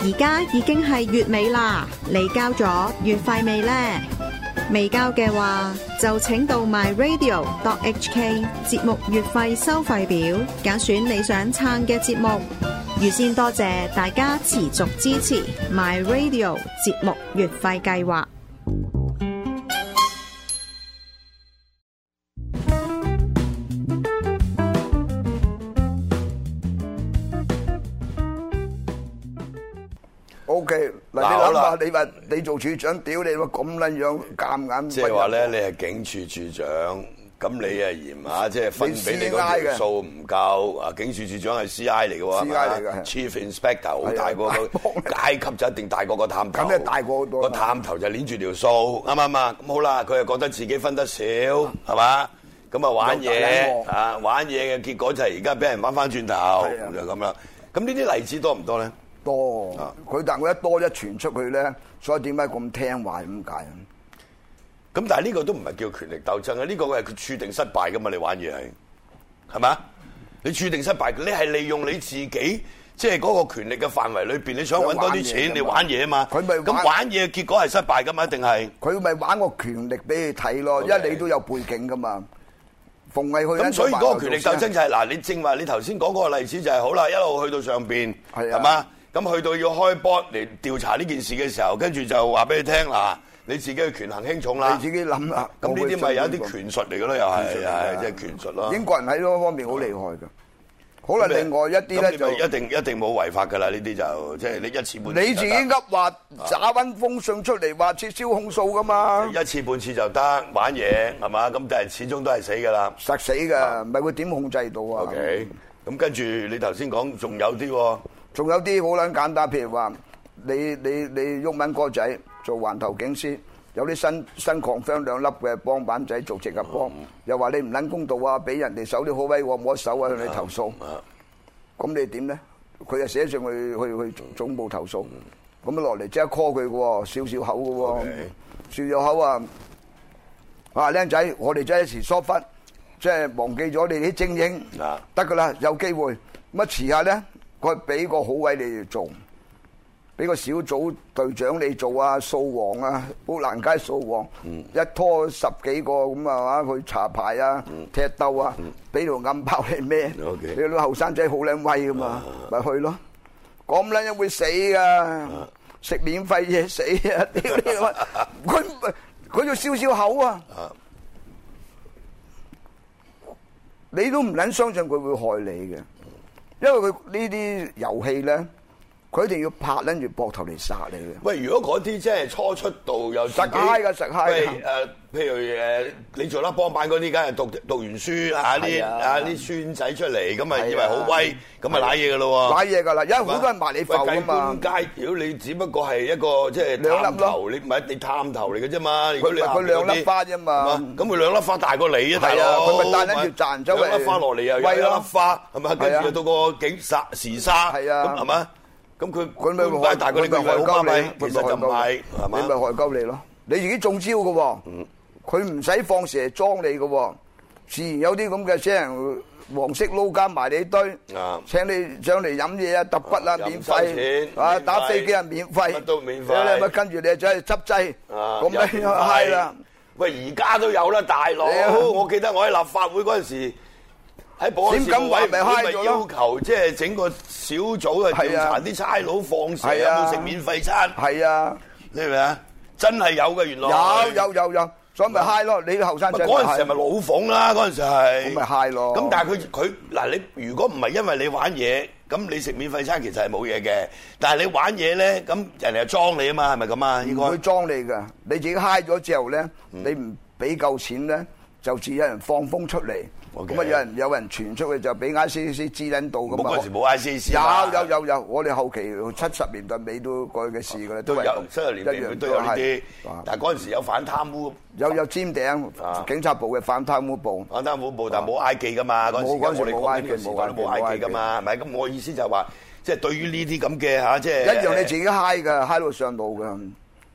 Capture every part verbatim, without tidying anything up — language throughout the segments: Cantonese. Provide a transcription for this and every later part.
而家已經係月尾啦，你交咗月費未呢？未交嘅話，就請到 my radio dot h k 節目月費收費表，揀選你想撐嘅節目。預先多謝大家持續支持 my radio 節目月費計劃。 O K， 嗱你諗下，你話你做處長，屌你話咁撚樣夾硬， 即係話咧，你係警署處長，咁你啊嫌下，即係分俾你嗰條數唔夠啊！警署處長係 C I 嚟嘅喎 ，C I 嚟嘅 ，Chief Inspector 好大個個階級就一定大過個探頭， 咁你大過好多， 個探頭就攆住條數，啱唔啱啊？咁好啦，佢又覺得自己分得少，係嘛？咁啊玩嘢啊玩嘢嘅結果就係而家俾人玩翻轉頭，就咁啦。咁呢啲例子多唔多咧？ 多，佢但佢一多一傳出去咧，所以點解咁聽話咁解啊？ 咁但係呢個都唔係叫權力鬥爭啊！呢個係佢注定失敗噶嘛？你玩嘢係係嘛？你注定失敗，你係利用你自己即係嗰個權力嘅範圍裏邊，你想揾多啲錢，你玩嘢啊嘛？佢咪咁玩嘢嘅結果係失敗噶嘛？一定係佢咪玩個權力俾你睇咯？因為你都有背景噶嘛。逢係去咁，所以嗰個權力鬥爭就係嗱，你正話你頭先講嗰個例子就係好啦，一路去到上邊係嘛？咁去到要開波嚟調查呢件事嘅時候，跟住就話俾你聽嗱，你自己嘅權衡輕重啦。 你自己諗啦。 咁呢啲咪有一啲權術嚟嘅咯，又係係即係權術咯。 英國人喺嗰方面好厲害㗎。好啦，另外一啲咧就一定一定冇違法㗎啦。呢啲就即係你一次半次。 你自己噏話打翻封信出嚟話撤銷控訴㗎嘛？ 一次半次就得玩嘢係嘛？咁但係始終都係死㗎啦。 實死㗎，唔係佢點控制到啊 ？OK，咁跟住你頭先講仲有啲喎。 仲有啲好撚簡單，譬如話你你你毓民哥仔做環頭警司，有啲新新狂槍兩粒嘅幫板仔做直入幫，嗯、又話你唔撚公道啊，俾人哋手啲好威喎，冇得手啊，向你投訴。咁、嗯、你點咧？佢就寫上去去去總部投訴，咁啊落嚟即刻 call 佢嘅喎，笑笑口嘅喎，笑笑口啊！啊僆仔，我哋真係一時疏忽，即係忘記咗你啲精英，得㗎啦，有機會咁啊遲下咧。佢俾個好位你做，俾個小組隊長你做啊，掃黃啊，砵蘭街掃黃，嗯、一拖十幾個咁啊嘛，去查牌啊，嗯、踢鬥啊，俾條暗炮你孭，你啲後生仔好撚威噶嘛，咪、啊、去咯，咁撚樣會死噶，食、啊、免費嘢死啊！屌你佢佢就笑笑口啊，啊你都唔撚相信佢會害你嘅。因為佢呢啲遊戲咧，佢一定要拍撚住膊頭嚟殺你嘅。喂， 如果嗰啲即係初出道又實嗨㗎，實嗨㗎。 誒，譬如誒，你做得幫辦嗰啲，梗係讀讀完書嚇啲啊啲孫仔出嚟，咁啊以為好威，咁啊揦嘢㗎咯喎。揦嘢㗎啦，因為好多人埋你埠㗎嘛。 計官階，如果你只不過係一個即係探頭，你唔係你探頭嚟嘅啫嘛。 佢佢兩粒花啫嘛。 咁佢兩粒花大過你啊，大佬。 佢咪帶撚住賺走兩粒花落嚟又有一粒花，係咪？跟住到個警殺時沙，咁係嘛？咁佢佢咪害大過你，佢咪害鳩你，其實就唔係，係嘛？ 你咪害鳩你咯，你自己中招嘅喎，佢唔使放蛇裝你嘅喎，自然有啲咁嘅死人黃色撈加埋你堆，請你上嚟飲嘢啊、揼骨啊免費，啊打飛機啊免費， 乜都免費， 你咪跟住你就去執劑，咁咪係啦。 喂，而家都有啦，大佬，我記得我喺立法會嗰陣時。喺保安事務委員會咪要求，即係整個小組去調查啲差佬放蛇有冇食免費餐？ 係啊， 你明唔明啊？真係有嘅，原來有有有有，所以咪嗨咯！你啲後生仔嗰陣時係咪老馮啦？嗰陣時係咁咪嗨咯。 咁但係佢佢嗱，你如果唔係因為你玩嘢，咁你食免費餐其實係冇嘢嘅。但係你玩嘢咧，咁人哋係裝你啊嘛，係咪咁啊？應該唔會裝你㗎，你自己嗨咗之後咧，你唔俾夠錢咧，就自有人放風出嚟。咁啊！有人有人傳出去就俾 I C A C 知撚到咁啊！ 嗰陣時冇 I C A C 有有有有，我哋後期七十年代尾都過去嘅事㗎啦， 都有七十年代尾都有呢啲。但係嗰陣時有反貪污， 有有尖頂警察部嘅反貪污部， 反貪污部，但係冇 I 記㗎嘛。嗰陣時我哋講緊嘅時代都冇 I 記㗎嘛，係咪？咁我意思就係話，即係對於呢啲咁嘅嚇，即係一樣你自己嗨㗎，嗨到上腦㗎。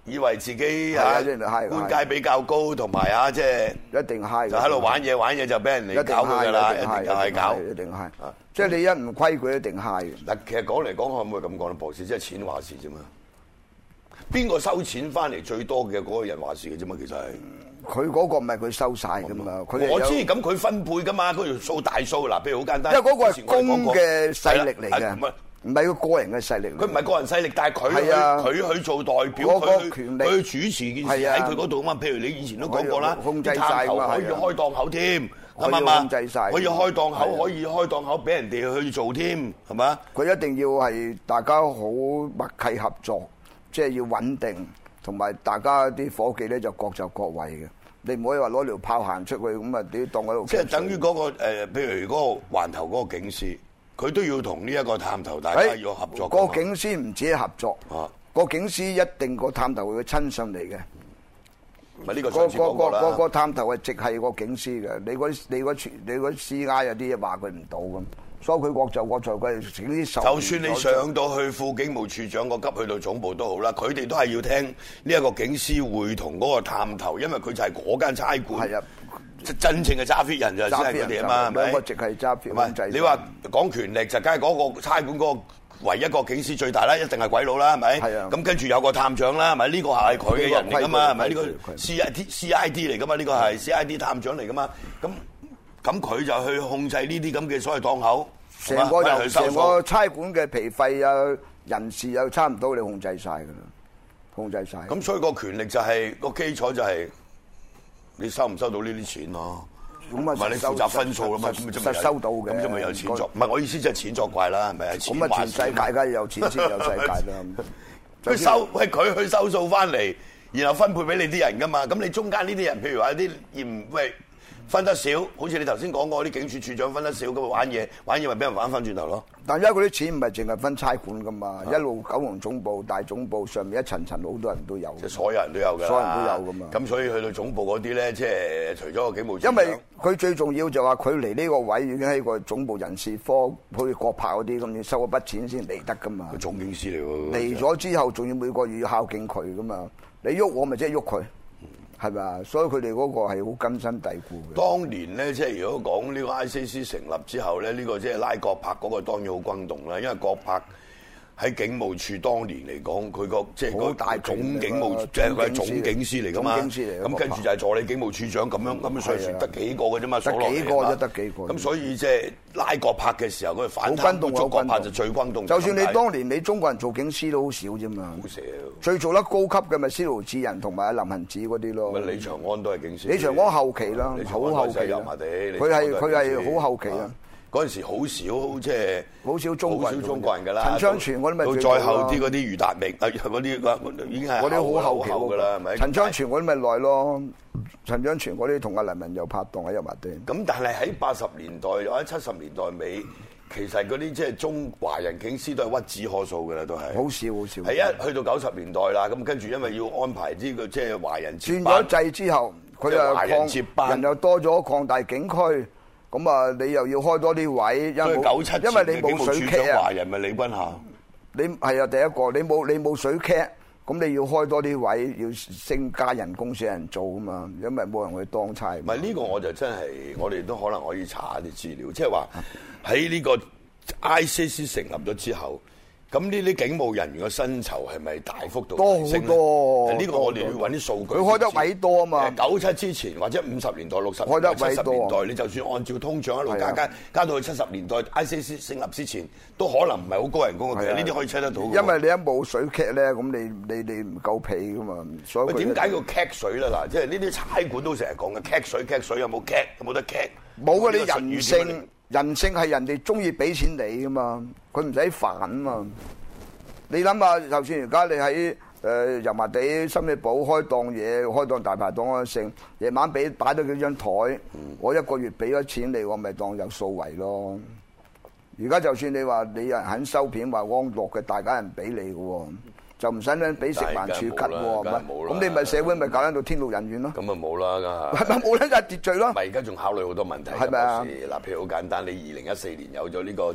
以為自己係啊嚇一定係官階比較高，同埋啊即係一定係就喺度玩嘢玩嘢就俾人嚟搞佢㗎啦，一定又係搞。 一定係，即係你一唔規矩一定係。 嗱，其實講嚟講去可唔可以咁講咧，博士，即係錢話事啫嘛。邊個收錢翻嚟最多嘅嗰個人話事嘅啫嘛，其實係。 佢嗰個唔係佢收晒㗎嘛，佢我知咁佢分配㗎嘛，嗰條數大數嗱，譬如好簡單。 因為嗰個係公嘅勢力嚟嘅， 唔係唔係個個人嘅勢力。 佢唔係個人勢力，但係佢係啊佢去做代表， 嗰個佢權力佢主持件事係啊喺佢嗰度啊嘛。譬如你以前都講過啦， 控制晒探頭可以㗎嘛係啊開檔口添， 可以啱唔啱控制晒可以開檔口， 係啊可以開檔口俾人哋去做添，係嘛？ 佢一定要係大家好默契合作，即係要穩定，同埋大家啲伙計咧就各就各位嘅。你唔可以話攞條炮行出去咁啊！你當喺度。 即係等於嗰、嗰個、呃、譬如嗰個環頭嗰個警司，佢都要同呢一個探頭大家要合作。 個警司唔止係合作， 啊， 個警司一定個探頭會親上嚟嘅。 咪呢個個上次講過啦。 個個個探頭係直係個警司嘅。你嗰你嗰傳你嗰 C I 有啲嘢話佢唔到咁，所以佢各就各在，佢係整啲手。 就算你上到去副警務處長個級去到總部都好啦，佢哋都係要聽呢一個警司會同嗰個探頭，因為佢就係嗰間差館。係啊，真正嘅揸 fit 人就係佢哋啊嘛，係咪？ 兩個直係揸 fit 控制。 你話講權力就梗係嗰個差館嗰個唯一個警司最大啦，一定係鬼佬啦，係咪？係啊。咁跟住有個探長啦，係咪？呢個係佢嘅人嚟噶嘛，係咪？呢個 C I D C I D 嚟噶嘛？呢個係 C I D 探長嚟噶嘛？咁咁佢就去控制呢啲咁嘅所謂檔口。 成個又成個差館嘅皮費啊、人事又差唔多，你控制晒㗎啦，控制晒。 咁所以個權力就係個基礎就係你收唔收到呢啲錢咯。咁啊，唔係你負責分數啊嘛，咁咪實收到嘅。 咁就咪有錢作，唔係我意思即係錢作怪啦，係咪啊？ 咁啊，全世界梗係有錢先有世界啦。 佢收喂佢去收數翻嚟，然後分配俾你啲人㗎嘛。咁你中間呢啲人，譬如話啲嫌喂。分得少，好似你頭先講過啲警署處長分得少咁玩嘢，玩嘢咪俾人玩翻轉頭咯。 但而家嗰啲錢唔係淨係分差館噶嘛，一路九龍總部、大總部上面一層層好多人都有。 即係所有人都有㗎。 所有人都有噶嘛。 咁所以去到總部嗰啲咧，即係除咗個警務處長。 因為佢最重要就話佢嚟呢個位已經喺個總部人事科，好似國炮嗰啲咁，要收一筆錢先嚟得噶嘛。 個總警司嚟喎。 嚟咗之後，仲要每個月要孝敬佢噶嘛。你喐我咪即係喐佢。係咪啊？所以佢哋嗰個係好根深蒂固嘅。 當年咧，即係如果講呢個 I C C 成立之後咧，呢、呢個即係拉葛柏嗰個當然好轟動啦。因為葛柏喺警務處當年嚟講，佢個即係個大總警務，即係佢係總警司嚟㗎嘛。咁跟住就係助理警務處長咁樣，咁上船得幾個嘅啫嘛，數落嚟。得幾個啫，得幾個。咁所以即係拉葛柏嘅時候，佢反貪，捉葛柏就最轟動。 就算你當年你中國人做警司都好少啫嘛。 好少。 最做得高級嘅咪司徒智仁同埋林行止嗰啲咯。 咪李長安都係警司。 李長安後期啦，好後期啦。佢係佢係好後期啦。 嗰陣時好少即係好少中國人， 好少中國人㗎啦。 陳昌全嗰啲咪到再後啲嗰啲余達明啊，嗰啲已經係嗰啲好後期㗎啦，係咪？ 陳昌全嗰啲咪耐咯。陳昌全嗰啲同阿黎文又拍檔喺油麻地。 咁但係喺八十年代或者七十年代尾，其實嗰啲即係中華人警司都係屈指可數㗎啦，都係。好少好少。係一去到九十年代啦，咁跟住因為要安排呢個即係華人接班。轉咗制之後，佢又擴人又多咗，擴大警區。咁啊，你又要開多啲位，因為九七因為你冇水劇啊。 華人咪李君夏。 你係啊，第一個你冇你冇水劇，咁你要開多啲位，要升加人工先有人做啊嘛，因為冇人去當差。 唔係呢個我就真係，我哋都可能可以查下啲資料，即係話喺呢個 I C C 成立咗之後。咁呢啲警務人員嘅薪酬係咪大幅度提升咧？多好多。呢個我哋要揾啲數據。 佢開得位多啊嘛。 九七之前或者五十年代、六十開得位多。 年代你就算按照通脹一路加加加到去七十年代 I C C 成立之前，都可能唔係好高人工嘅。其實呢啲可以 check 得到。 因為你一冇水劇咧，咁你你你唔夠皮噶嘛。所以點解叫劇水咧？嗱，即係呢啲差館都成日講嘅劇水，劇水有冇劇？有冇得劇？ 冇啊！你人性人性係人哋中意俾錢你噶嘛，佢唔使煩啊嘛。你諗下，就算而家你喺誒油麻地、深水埗開檔嘢，開檔大排檔嗰成，夜晚俾擺多幾張台，嗯、我一個月俾咗錢你，我咪當有數為咯。而家就算你話你有人肯收片，話安樂嘅，大家人俾你嘅喎，就唔使咧俾食環署吉喎，咁你咪社會咪搞到天怒人怨咯。 咁咪冇啦， 係咪冇咧就秩序咯？ 咪而家仲考慮好多問題。 係咪啊？ 嗱，譬如好簡單，你二零一四年有咗呢個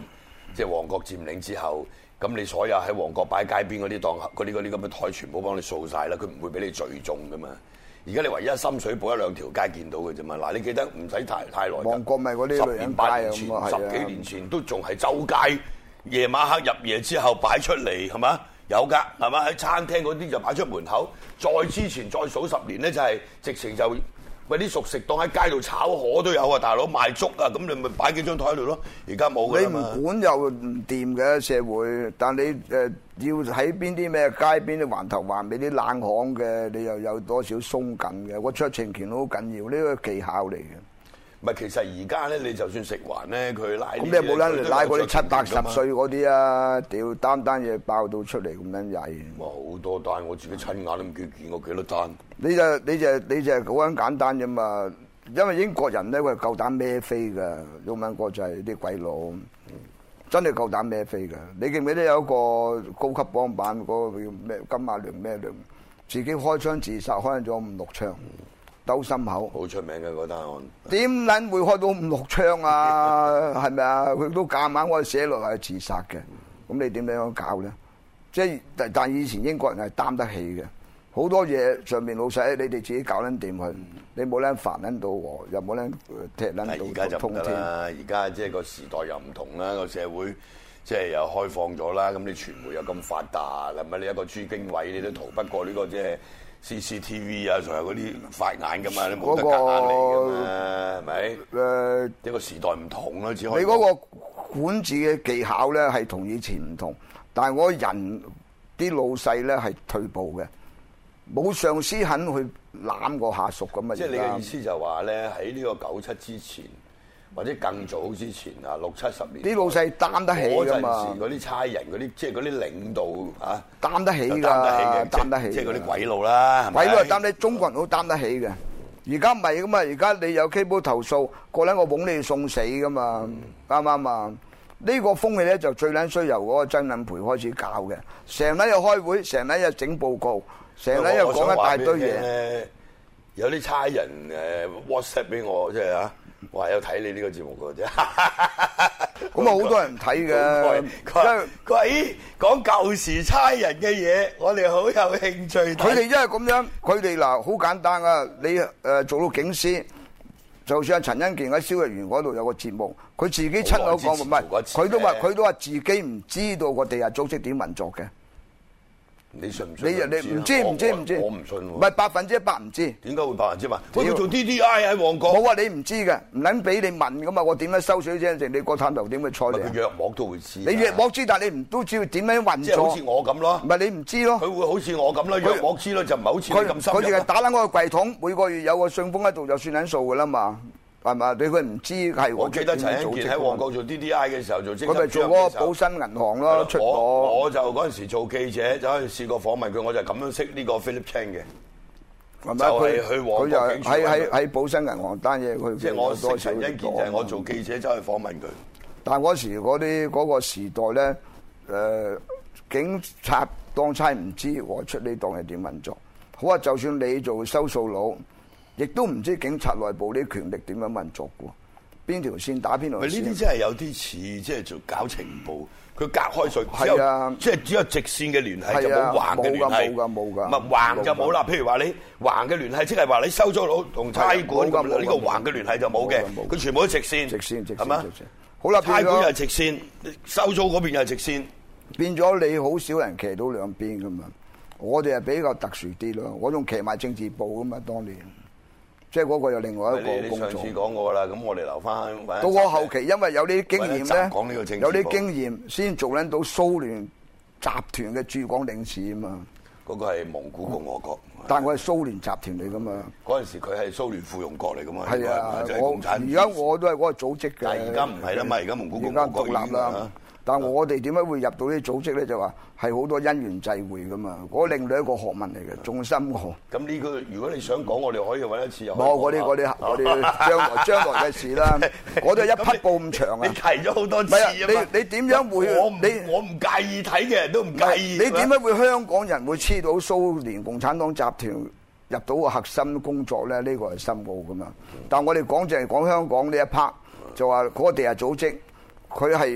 即係旺角佔領之後，咁你所有喺旺角擺街邊嗰啲檔口、嗰啲嗰啲咁嘅台，全部幫你掃晒啦，佢唔會俾你聚眾噶嘛。而家你唯一深水埗一兩條街見到嘅啫嘛。嗱，你記得唔使太太耐。 旺角咪嗰啲女人街啊，咁啊， 十幾年前都仲係周街，夜晚黑入夜之後擺出嚟係嘛？有㗎係嘛？喺餐廳嗰啲就擺出門口。再之前再數十年咧，就係、是、直情就喂啲熟食檔喺街度炒河都有啊，大佬賣粥啊，咁你咪擺幾張台喺度咯。而家冇㗎嘛。 你唔管又唔掂嘅社會，但你誒、呃、要喺邊啲咩街邊啲環頭環尾啲冷巷嘅，你又有多少鬆緊嘅？我酌情權好緊要，呢個技巧嚟嘅。 唔係，其實而家咧，你就算食環咧，佢拉咁你冇撚拉嗰啲七八十歲嗰啲啊！屌單單嘢爆到出嚟咁樣曳。 哇！好多單，我自己親眼都唔見見過幾多單。 你就你就你就好撚簡單啫嘛，因為英國人咧佢係夠膽孭飛㗎，英文國就係啲鬼佬，真係夠膽孭飛㗎。你記唔記得有一個高級幫辦嗰個叫咩金馬良咩良，自己開槍自殺，開咗五六槍。兜心口， 好出名嘅嗰單案。 點撚會開到五六槍啊？係咪啊？佢都夾硬我寫落嚟自殺嘅。咁你點樣搞咧？即係但但以前英國人係擔得起嘅，好多嘢上面老細你哋自己搞撚掂佢，你冇撚煩撚到我，又冇撚踢撚到。 而家就唔得啦，而家即係個時代又唔同啦，個社會即係又開放咗啦。咁你傳媒又咁發達，係咪？你一個朱經緯你都逃不過呢個即係。C C T V 啊，仲有嗰啲法眼噶嘛，你冇得夾硬嚟噶嘛，係咪？誒，呢個時代唔同咯，只可以。 你嗰個管治嘅技巧咧係同以前唔同，但係我人啲老細咧係退步嘅，冇上司肯去攬個下屬咁啊！ 即係你嘅意思就話咧，喺呢個九七之前。或者更早之前啊，六七十年， 啲老細擔得起㗎嘛？ 嗰陣時嗰啲差人，嗰啲即係嗰啲領導啊， 擔得起㗎， 擔得起嘅， 擔得起。 即係嗰啲鬼佬啦， 鬼佬係擔得起，中國人都擔得起嘅。而家唔係㗎嘛，而家你有 cable 投訴，個撚我捧你送死㗎嘛，啱唔啱啊？呢個風氣咧就最撚衰由嗰個曾蔭培開始搞嘅，成日又開會，成日又整報告，成日又講一大堆嘢。 有啲差人誒 WhatsApp 俾我，即係啊。話有睇你呢個節目嘅啫， 咁啊好多人睇嘅。 佢話佢話咦，講舊時差人嘅嘢，我哋好有興趣。 佢哋因為咁樣，佢哋嗱好簡單啊！你誒做到警司，就算阿陳欣健喺蕭日元嗰度有個節目，佢自己親口講唔係，佢都話佢都話自己唔知道個地下組織點運作嘅。 你信唔信？ 你你唔知唔知唔知？ 我唔信喎。 唔係百分之一百唔知。 點解會百分之一百？我要做 D D I 喺旺角。 冇啊！你唔知嘅，唔撚俾你問噶嘛？我點樣收水啫？你個探頭點去錯你？ 佢約莫都會知。 你約莫知，但係你唔都知點樣運作？ 即係好似我咁咯。 唔係你唔知咯。 佢會好似我咁咯，約莫知咯，就唔係好似你咁深入。 佢淨係打撚嗰個櫃桶，每個月有個信封喺度就算撚數噶啦嘛。係嘛？你佢唔知係我記得陳欣健喺旺角做 D D I 嘅時候做，佢咪做嗰個寶新銀行咯，出我我就嗰陣時做記者，就可以試過訪問佢，我就咁樣識呢個 Philip Chan 嘅。係咪佢去旺角警署喺喺喺寶新銀行單嘢，佢即係我識陳欣健就係我做記者走去訪問佢。 但嗰時嗰啲嗰個時代咧，誒警察當差唔知我出呢檔係點運作。好啊，就算你做收數佬。亦都唔知警察內部啲權力點樣運作嘅，邊條線打邊條線？ 呢啲真係有啲似即係做搞情報，佢隔開水， 係啊， 即係只有直線嘅聯繫就冇橫嘅聯繫， 冇㗎冇㗎， 唔係橫就冇啦。譬如話你橫嘅聯繫，即係話你收租佬同差館咁，呢個橫嘅聯繫就冇嘅，佢全部都直線， 直線直線， 係嘛？ 好啦， 差館又係直線，收租嗰邊又係直線， 變咗你好少人騎到兩邊㗎嘛。我哋係比較特殊啲咯，我仲騎埋政治部㗎嘛，當年。即係嗰個又另外一個工作。 你上次講過啦，咁我哋留翻。 到我後期，因為有啲經驗咧，有啲經驗先做撚到蘇聯集團嘅駐港領事啊嘛。 嗰個係蒙古共和國， 但係我係蘇聯集團嚟噶嘛。 嗰陣時佢係蘇聯附庸國嚟噶嘛。 係啊，我而家我都係嗰個組織嘅。 但係而家唔係啦嘛，而家蒙古共和國獨立啦。 但係我哋點解會入到啲組織咧？就話係好多因緣際會噶嘛，嗰另類一個學問嚟嘅，仲深過。 咁呢個如果你想講，我哋可以揾一次又。 冇嗰啲嗰啲嗰啲將來將來嘅事啦，我都係一匹布咁長啊！ 你提咗好多次啊嘛！ 你你點樣會？ 我你我唔介意睇嘅人都唔介意。 你點解會香港人會黐到蘇聯共產黨集團入到個核心工作咧？呢個係深奧噶嘛。但係我哋講就係講香港呢一 part，就話嗰個地下組織，佢係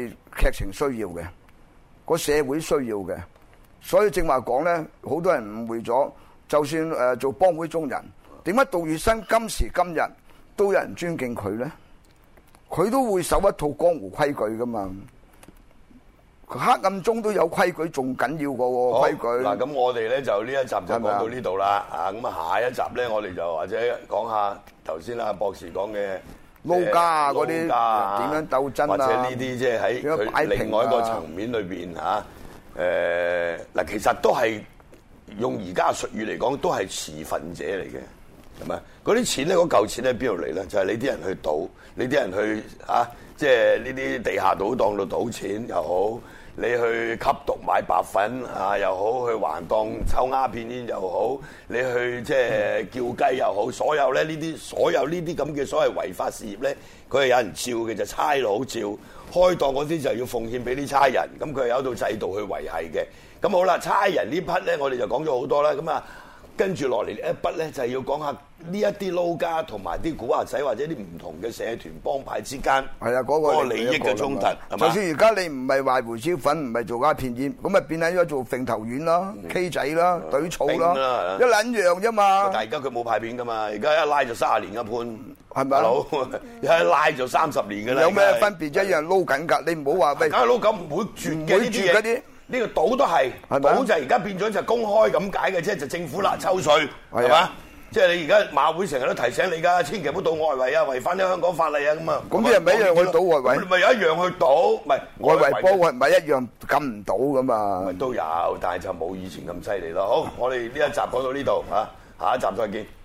劇情需要嘅，個社會需要嘅。所以正話講咧，好多人誤會咗。就算誒做幫會中人，點解杜月笙今時今日都有人尊敬佢咧？佢都會守一套江湖規矩噶嘛。黑暗中都有規矩，仲緊要過規矩。 嗱，咁我哋咧就呢一集就講到呢度啦。啊，咁啊下一集咧，我哋就或者講下頭先啦，博士講嘅撈家啊嗰啲點樣鬥爭啊， 或者呢啲即係喺佢另外一個層面裏邊嚇。誒嗱，其實都係用而家術語嚟講，都係持份者嚟嘅，係咪？嗰啲錢咧，嗰嚿錢喺邊度嚟咧？就係你啲人去賭，你啲人去啊，即係呢啲地下賭檔度賭錢又好。你去吸毒買白粉啊又好，去橫檔抽鴉片煙又好，你去即係叫雞又好，所有咧呢啲所有呢啲咁嘅所謂違法事業咧，佢係有人照嘅，就差佬照，開檔嗰啲就要奉獻俾啲差人，咁佢係有一套制度去維繫嘅。咁好啦，差人呢筆咧，我哋就講咗好多啦。咁啊，跟住落嚟呢一筆咧，就係要講下呢一啲撈家同埋啲古惑仔或者啲唔同嘅社團幫派之間係啊嗰個利益嘅衝突，係嘛？ 就算而家你唔係賣胡椒粉，唔係做鴉片煙，咁咪變咗做揈頭丸啦、K 仔啦、隊草啦，一撚樣啫嘛。 但係而家佢冇派片噶嘛，而家一拉就三十年一判， 係咪啊？ 佬一拉就三十年㗎啦。 有咩分別啫？一樣撈緊㗎，你唔好話喂。 梗係撈緊，唔會絕嘅呢啲嘢。呢個賭都係，賭就而家變咗就公開咁解嘅啫，就政府啦抽稅係嘛？即係你而家馬會成日都提醒你㗎，千祈唔好賭外圍啊，違反啲香港法例啊咁啊。 咁啲人咪一樣去賭外圍？ 咪有一樣去賭，唔係外圍波係咪一樣撳唔到㗎嘛？ 都有，但係就冇以前咁犀利咯。好，我哋呢一集講到呢度嚇，下一集再見。